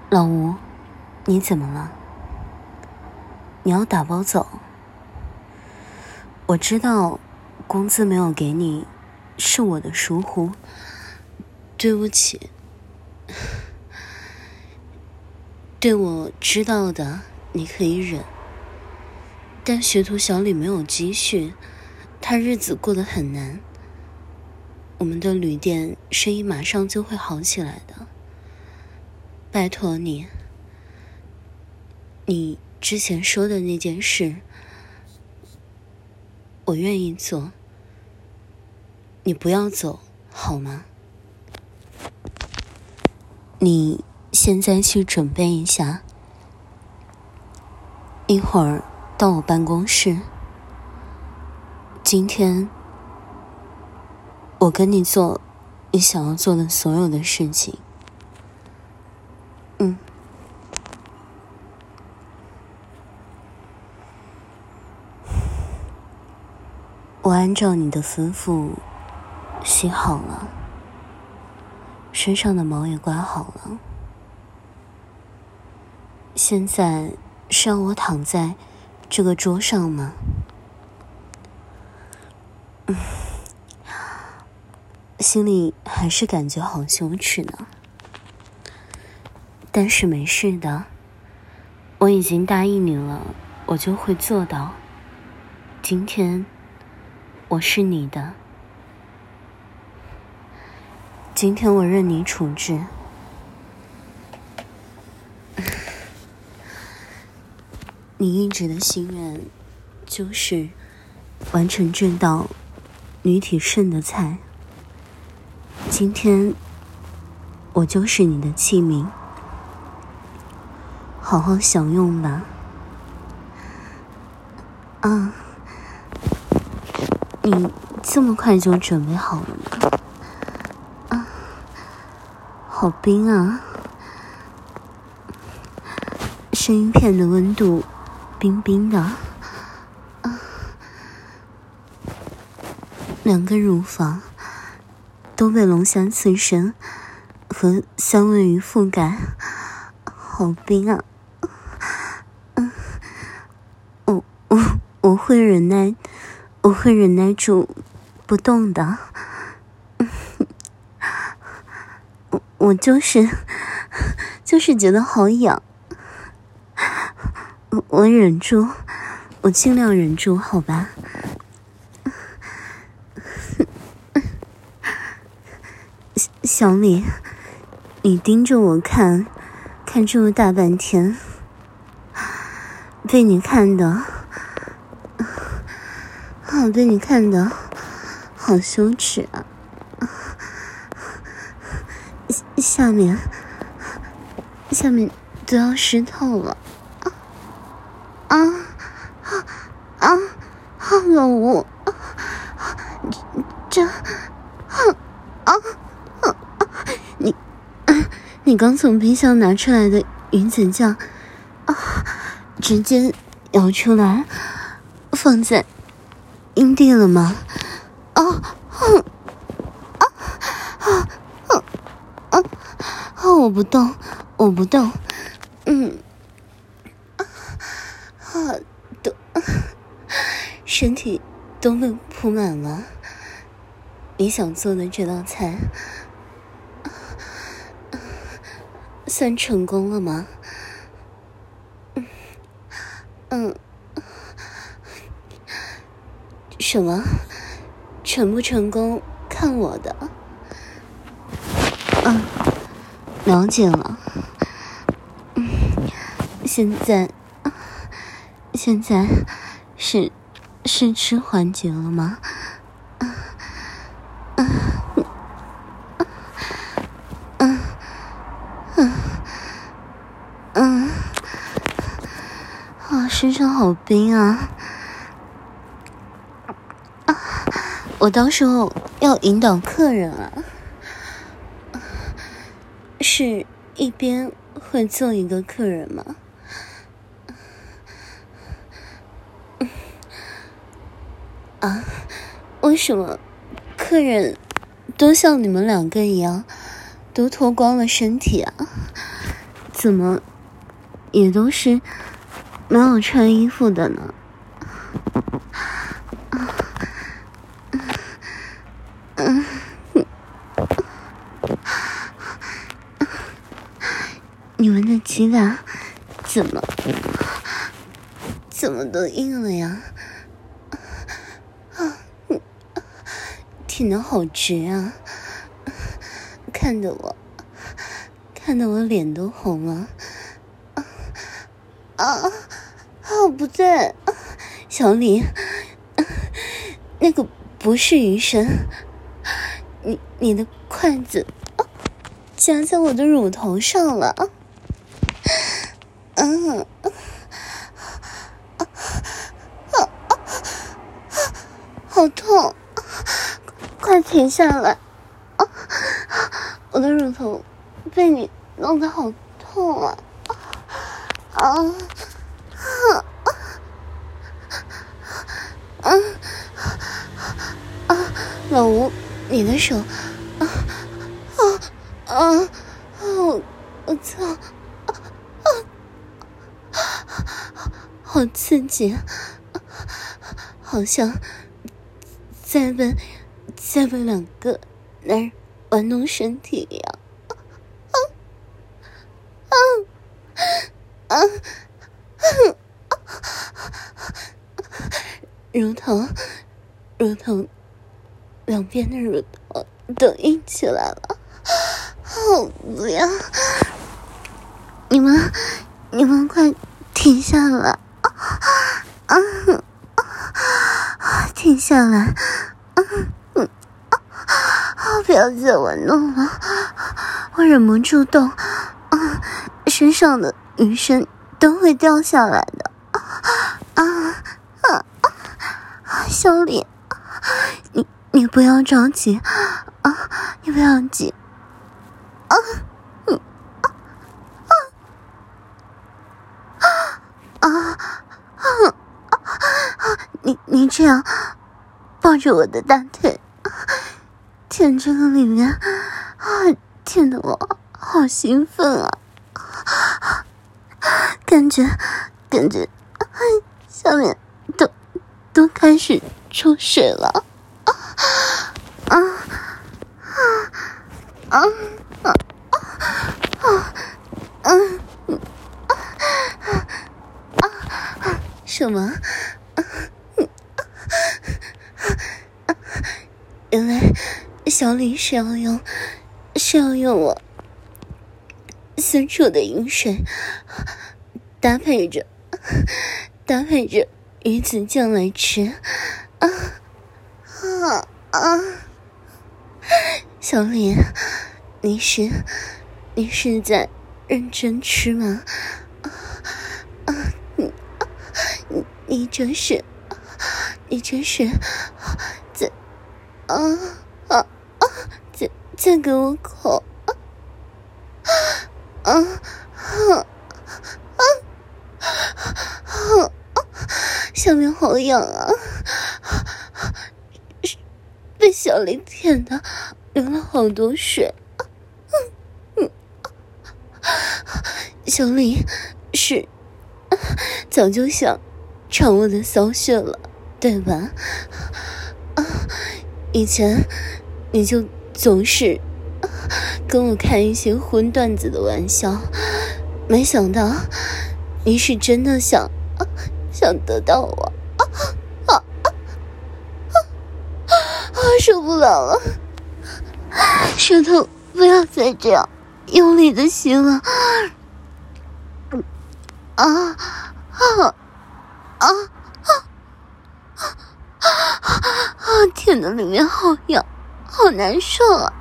老吴，你怎么了？你要打包走？我知道工资没有给你，是我的疏忽，对不起。对我知道的你可以忍，但学徒小李没有积蓄，他日子过得很难。我们的旅店生意马上就会好起来的，拜托你。你之前说的那件事，我愿意做，你不要走好吗？你现在去准备一下，一会儿到我办公室。今天我跟你做你想要做的所有的事情。我按照你的吩咐洗好了，身上的毛也刮好了。现在是要我躺在这个桌上吗？心里还是感觉好羞耻呢。但是没事的，我已经答应你了，我就会做到。今天我是你的，今天我任你处置。你一直的心愿就是完成这道女体盛的菜，今天我就是你的器皿，好好享用吧。你这么快就准备好了吗？好冰啊，生鱼片的温度冰冰的。两根乳房都被龙虾刺身和香味鱼覆盖，好冰啊。我会忍耐住不动的。我就是觉得好痒，我忍住，我尽量忍住，好吧。小李，你盯着我看这么大半天，被你看的好羞耻啊。下面都要湿透了。老吴，你刚从冰箱拿出来的鱼子酱直接舀出来放在阴蒂了吗？我不动。身体都被铺满了。你想做的这道菜算成功了吗？什么？成不成功看我的。了解了。现在是吃环节了吗？身上好冰啊！我到时候要引导客人啊，是一边会做一个客人吗？为什么客人都像你们两个一样都脱光了身体啊？ 怎么也都是没有穿衣服的呢？你们的鸡巴怎么都硬了呀？挺得好直啊！看得我脸都红了。不对，小李，那个不是鱼身，你的筷子夹在我的乳头上了。好痛，快停下来！我的乳头被你弄得好痛啊！老吴，你的手，我操，好刺激，好像在被两个男人玩弄身体一样。乳头两边的乳头都硬起来了，好不要！你们快停下来！停下来！不要再玩弄了，我忍不住动，身上的余生都会掉下来的。小李，你不要着急你不要急你这样抱着我的大腿，舔这个里面舔得我好兴奋啊！感觉下面都开始出水了。什么？原来小李是要用我私处的饮水搭配着鱼子酱来吃。小李，你是在认真吃吗？你这是再给我口。下面好痒啊，被小李舔的流了好多水。小李是早就想尝我的骚穴了，对吧？以前你就总是跟我开一些荤段子的玩笑，没想到你是真的想得到我。受不了了，舌头不要再这样用力的吸了。舔的里面好痒，好难受啊！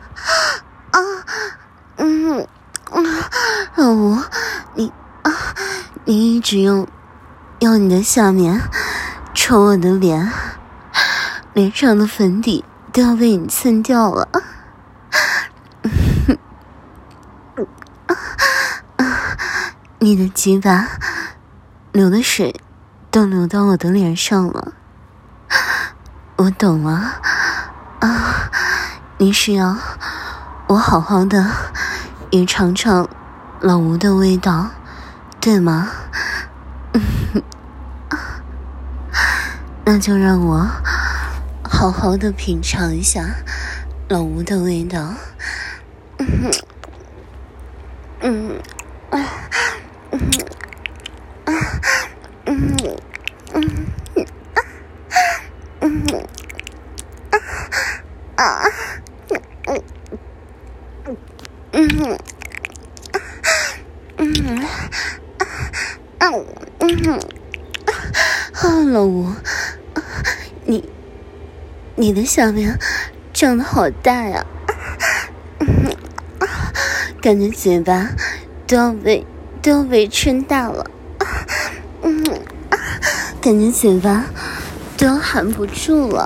老吴，你一直用你的下面戳我的脸上的粉底都要被你蹭掉了。你的鸡巴流的水都流到我的脸上了，我懂了。你是要我好好的也尝尝老吴的味道，对吗？那就让我好好的品尝一下老吴的味道。老吴，你的下面长得好大呀，感觉嘴巴都要被撑大了，感觉嘴巴都要含不住了，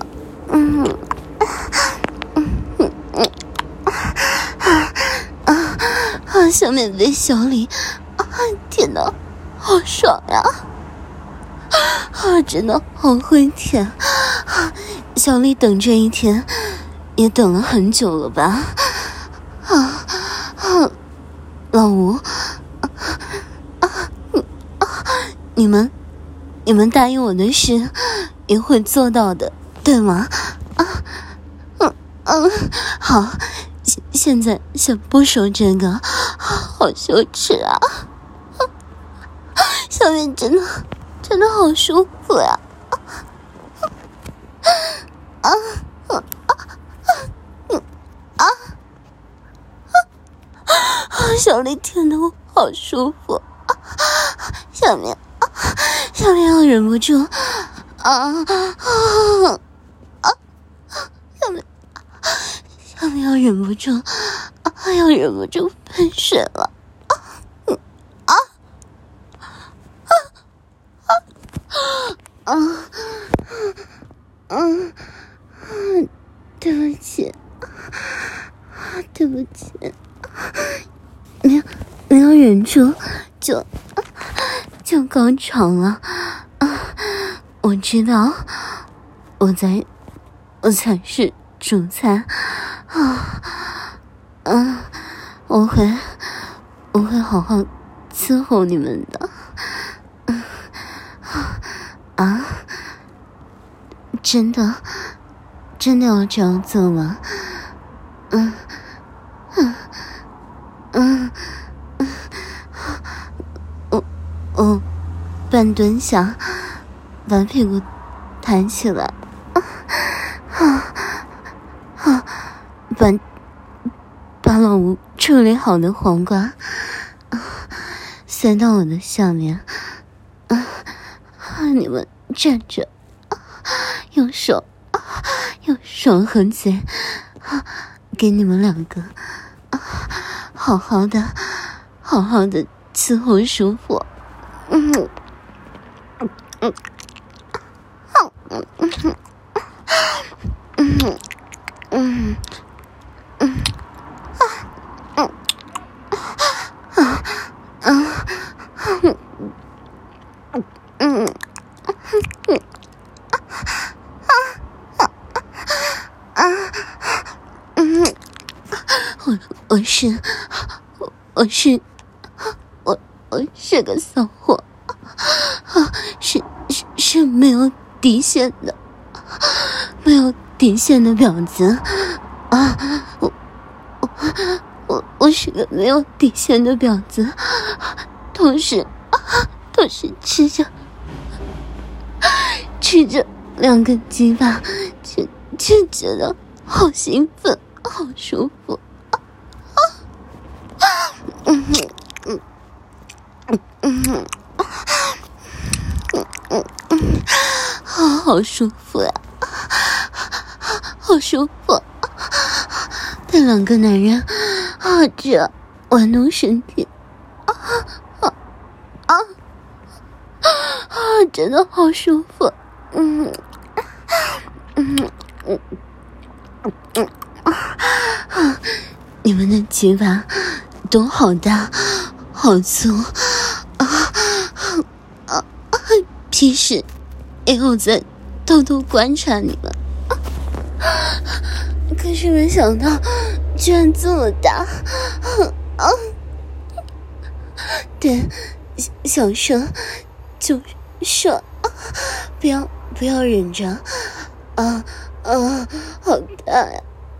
下面被小李舔得好爽呀！真的好会舔，小李等这一天也等了很久了吧？老吴，你们答应我的事也会做到的，对吗？好，现在先不说这个，好羞耻啊！下面真的好舒服呀！小李舔得我好舒服，下面要忍不住，下面要忍不住，喷水了。对不起，没有忍住就高潮了。我知道我才是主菜我会好好伺候你们的。真的要这样做吗？我半蹲下，把屁股抬起来，把老吴处理好的黄瓜塞到我的下面，你们站着，用手和嘴给你们两个好好的伺候舒服。我是个骚货，是没有底线的婊子我是个没有底线的婊子，同时吃着两根鸡巴，就觉得好兴奋，好舒服。好舒服呀，好舒服！被两个男人这玩弄身体，真的好舒服。你们的鸡巴都好大好粗平时也有在偷偷观察你们，可是没想到居然这么大对，想射就射，不要忍着，好大呀，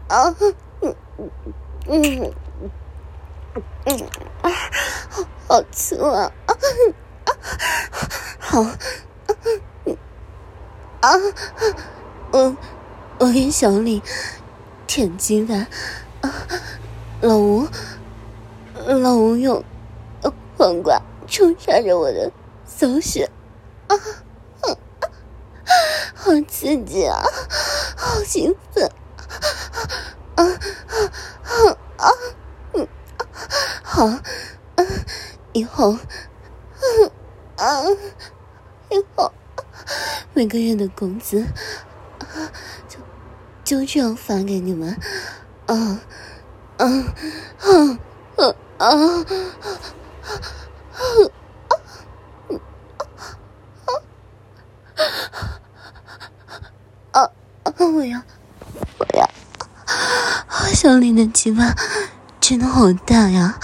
好粗啊，好，我给小李舔鸡巴，老吴用黄瓜冲刷着我的骚穴，好刺激啊，好兴奋，好，以后每个月的工资就这样发给你们，我要，小李的鸡巴真的好大呀，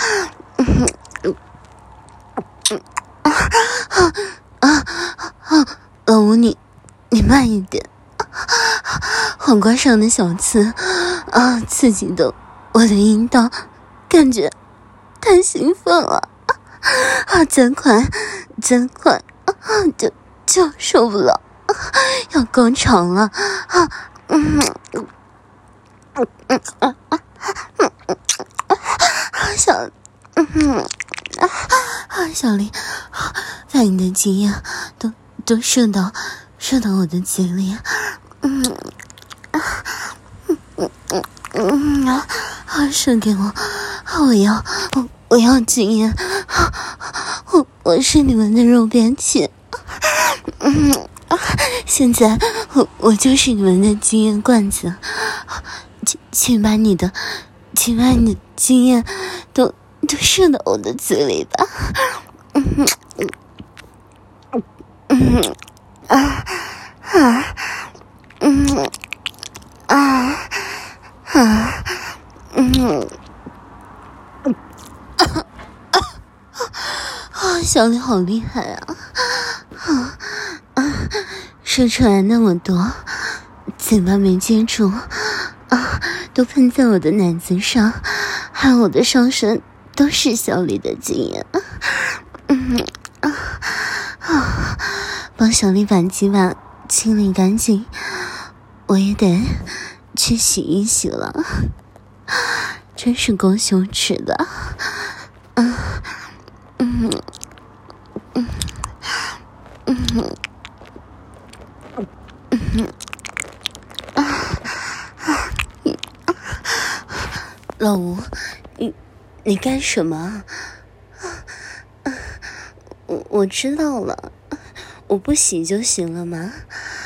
老吴你慢一点，黄瓜上的小刺刺激的我的阴道感觉太兴奋了，再快就受不了，要高潮了，小李，把你的精液都射到我的嘴里，射给我，我要精液，我是你们的肉便器，现在我就是你们的精液罐子，请把你的精液都射到我的嘴里吧，小李好厉害啊！射出来那么多，嘴巴没接住，都喷在我的奶子上，还有我的上身都是小李的精液。帮小李把鸡巴清理干净，我也得去洗一洗了，真是够羞耻的。老吴，你干什么？我知道了，我不洗就行了吗？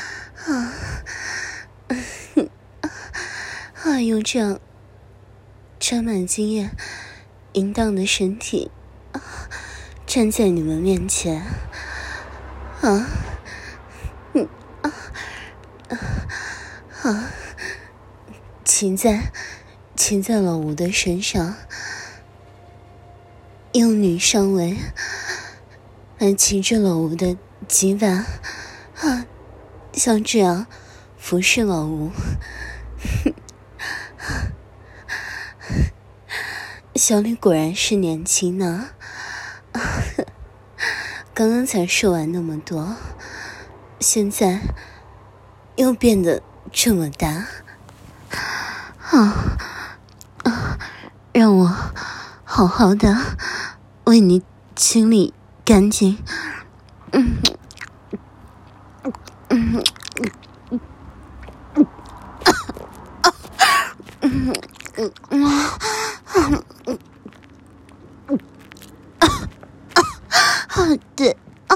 用这样沾满精液淫荡的身体站在你们面前，骑在老吴的身上，用女上围来骑着老吴的鸡巴，像这样服侍老吴。小李果然是年轻呢，刚刚才射完那么多，现在又变得这么大，让我好好的为你清理干净。对，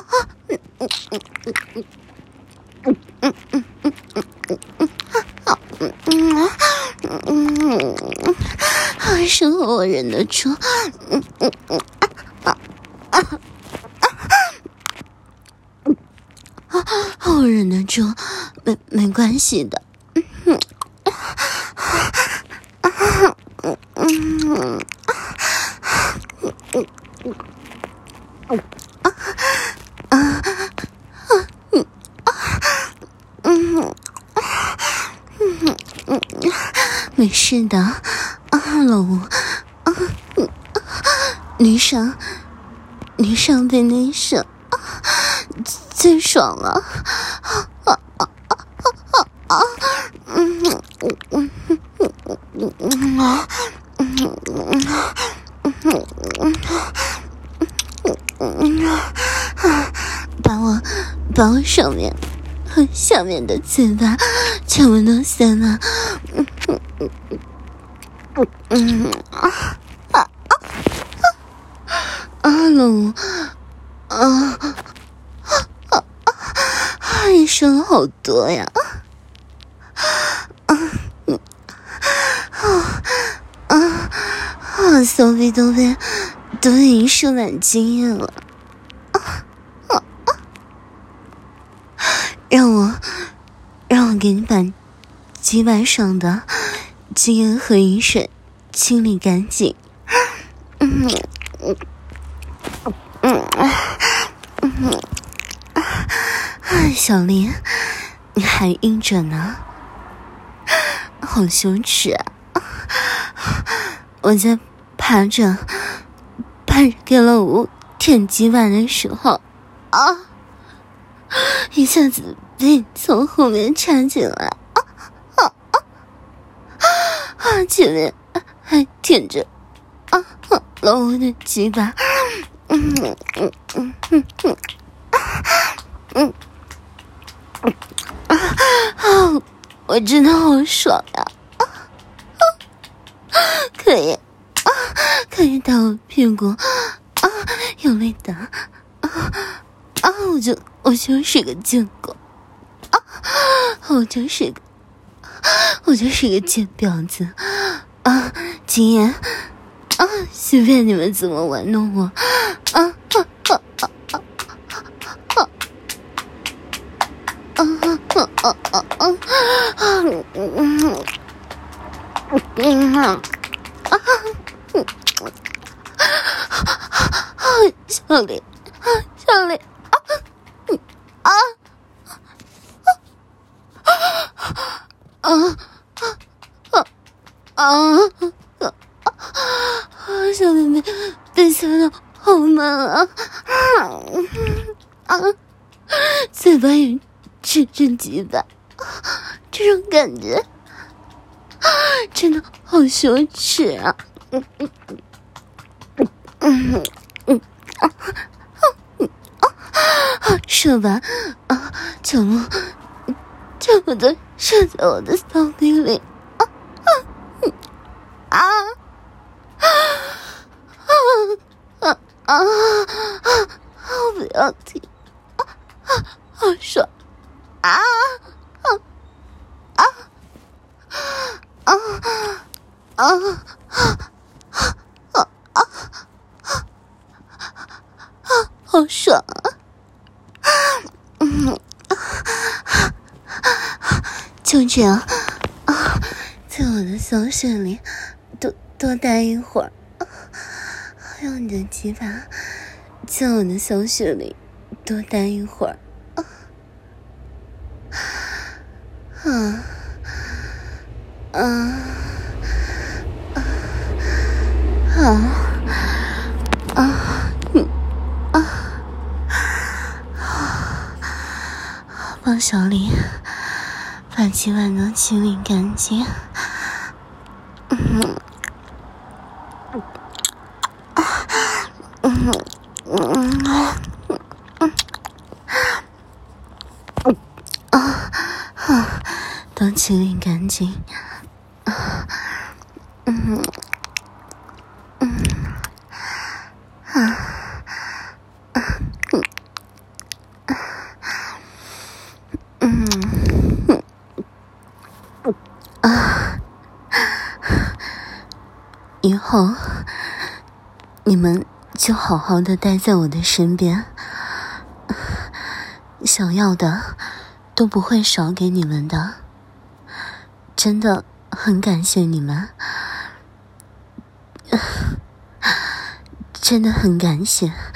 生活我忍得住，我忍得住，没关系的。 没事的，老吴，女生被内射最爽了，把我上面和下面的嘴巴全部都塞了，老吴，你说了好多呀，骚逼都已经受满经验了，让我给你把鸡巴上的精液和饮水清理干净。小丽，你还硬着呢，好羞耻啊！我在趴着给老吴舔鸡巴的时候一下子被你从后面插进来，前面还舔着老吴的鸡巴，我真的好爽呀！可以打我屁股用力打我就是个贱狗我就是个贱婊子今夜随便你们怎么玩弄我小丽小妹被塞得好满嘴巴也吃着鸡巴，这种感觉真的好羞耻啊！射吧全部都射在我的骚逼里不要停好爽好爽就这样在我的骚穴里多待一会儿，让你的鸡巴在我的骚穴里多待一会儿帮小李把鸡巴都清理干净都清理干净以后你们就好好的待在我的身边，想要的都不会少给你们的，真的很感谢你们，真的很感谢。